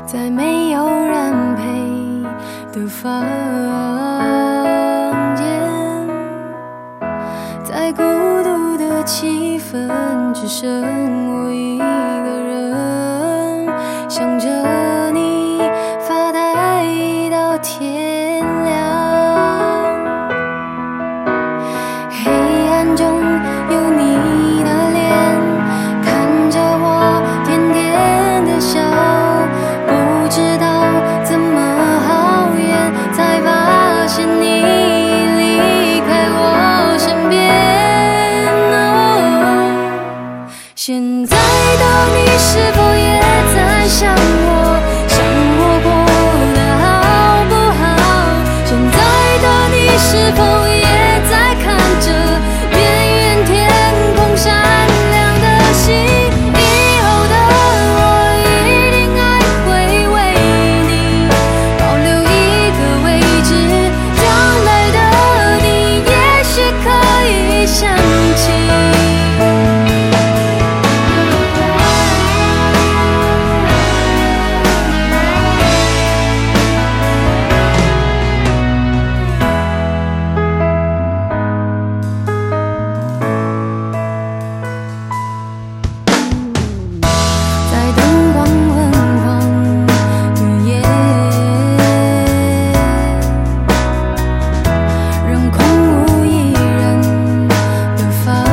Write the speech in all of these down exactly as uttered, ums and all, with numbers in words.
在没有人陪的房间，在孤独的气氛，只剩我一个人，想着你发呆到天亮。黑暗中有你的脸，看着我甜甜的笑，不知道怎么好远，才发现你离开我身边。哦，现在的你是否也在想我，想我过得好不好？现在的你是否也在看着远远天空闪亮的星？以后的我一定还会为你保留一个位置，将来的你也许可以想起。在灯光昏黄的夜，仍空无一人的房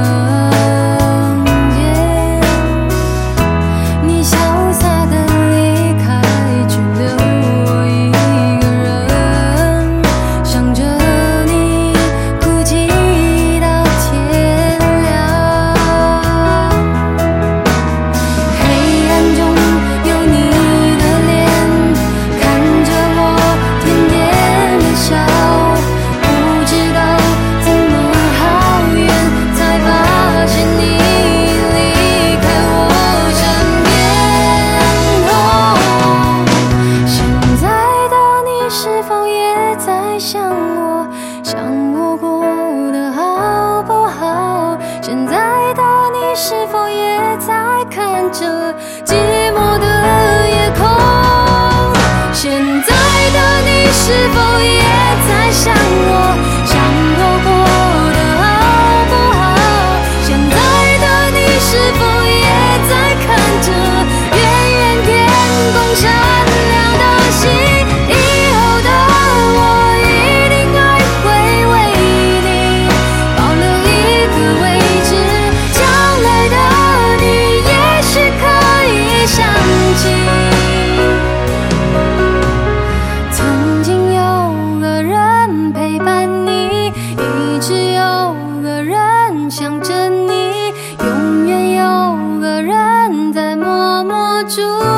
间，你潇洒的离开，只留我一个人，想着你哭泣到天亮。黑暗中有你的脸，看着我甜甜的笑，不知道怎么好远，才发现你离开我身边。哦，现在的你是否也在想我，想我过得好不好？现在的你是否也在看着寂寞的夜空？现在的你是否也在想我，想我过得好不好？现在的你是否也在看着远远天空闪亮的星？以后的我一定还会为你保留一个位置，将来的你也许可以想起。曾经有个人陪伴你，一直有个人想着你，永远有个人在默默祝